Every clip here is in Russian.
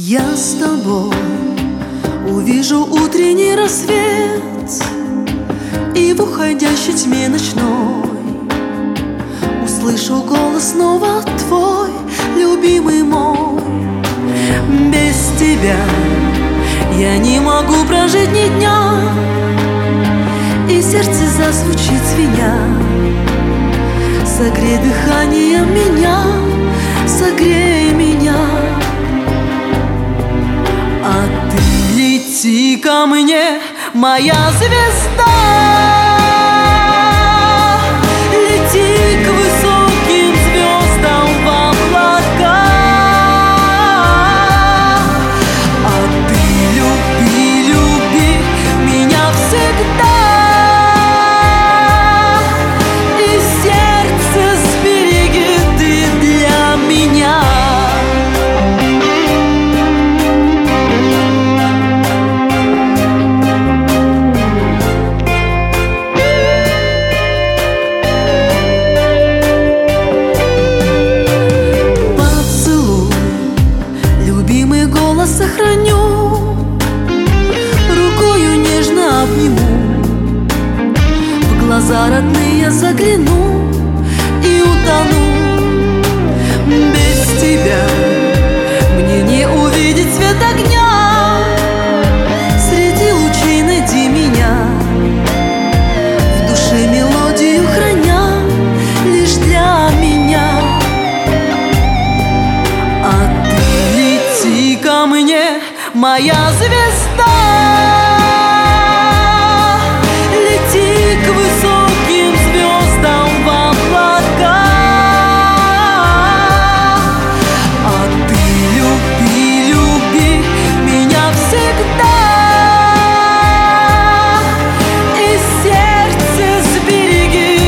Я с тобой увижу утренний рассвет, и в уходящей тьме ночной услышу голос снова твой, любимый мой. Без тебя я не могу прожить ни дня, и сердце зазвучит звеня. Согрей дыханием меня, согрей меня. А ты лети ко мне, моя звезда. Лети к высоким звездам в облака. А ты люби, люби меня всегда, и сердце сбереги ты для меня. Сохраню, рукою нежно обниму, в глаза родные загляну и утону. Без тебя мне не увидеть свет огня. Среди лучей найди меня, в душе мелодию храня лишь для меня. Ко мне, моя звезда. Лети к высоким звездам в облака. А ты люби, люби меня всегда, и сердце сбереги.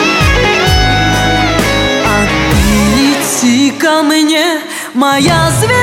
Ко мне, моя звезда.